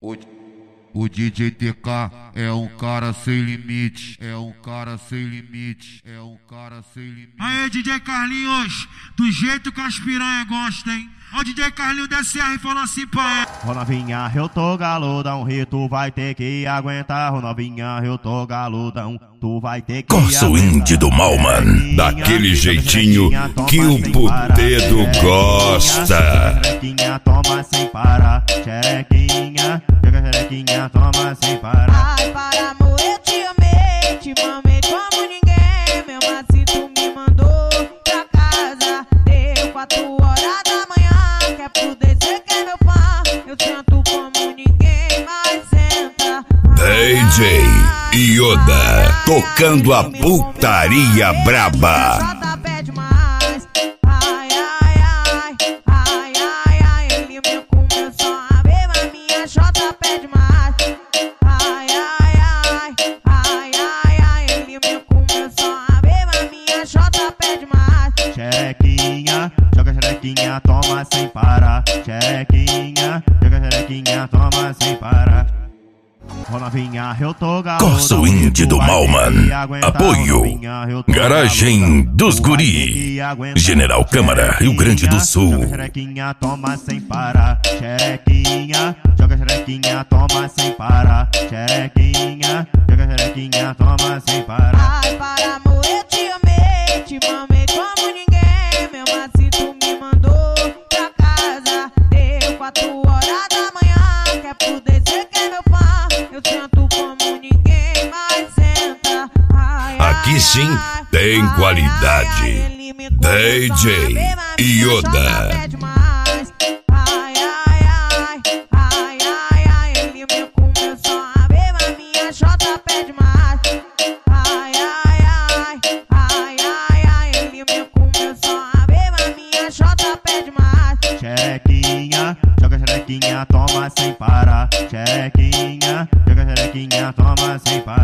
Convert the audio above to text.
O, o DJ TK é um cara sem limite, é um cara sem limite, é um cara sem limite. Aê, DJ Carlinhos, do jeito que as piranha gostam, hein? Ó, o DJ Carlinhos DSR falou assim pra ela. Ô novinha, eu tô galudão, e tu vai ter que aguentar. Ô novinha, eu tô galudão, tu vai ter que Corso aguentar. Indie do Malman, daquele jeitinho que o putedo gosta. Xerequinha, toma sem parar. Xerequinha, joga xerequinha, toma sem parar. Ai, para amor, eu te amei, te mamei como ninguém. Mesmo assim tu me mandou pra casa. Deu 4 horas da manhã, quer poder ser que é meu fã. Eu sento como ninguém, mas senta. DJ Yoda, tocando a putaria braba. Jota pede mais. Ai, ai, ai, ai, ai, ai. Ele me começou a ver, mas minha Jota pede mais. Ai, ai, ai, ai, ai, ai. Ele me começou a ver, mas minha Jota pede mais. Xerequinha, joga xerequinha, toma sem parar. Xerequinha, joga xerequinha, toma sem parar. Ô novinha, eu tô galudão, Corso Indie do Malman, apoio Garagem dos Guri, General Câmara, Rio Grande do Sul. Joga xerequinha, toma sem parar. Xerequinha, joga xerequinha, toma sem parar. Xerequinha, joga xerequinha, toma sem parar. Ai, para amor, eu te amei, te mamei como ninguém. Mesmo assim tu me mandou pra casa. Deu 4 horas da manhã, quer poder ser que é meu fã. Eu sento como ninguém, mas senta. Ai, Aqui ai, sim ai, tem ai, qualidade. ai, ele me começou a DJ ver, mas minha Yoda. Jota pede mais. Ai, ai, ai, ai, ai, ai, ele me começou a ver, mas minha Jota pede mais. Ai, ai, ai, ai, ai, ai, ele me começou a ver, mas minha Jota pede mais. Xerequinha, joga xerequinha, toma sem parar. Xerequinha, joga xerequinha, toma sem parar.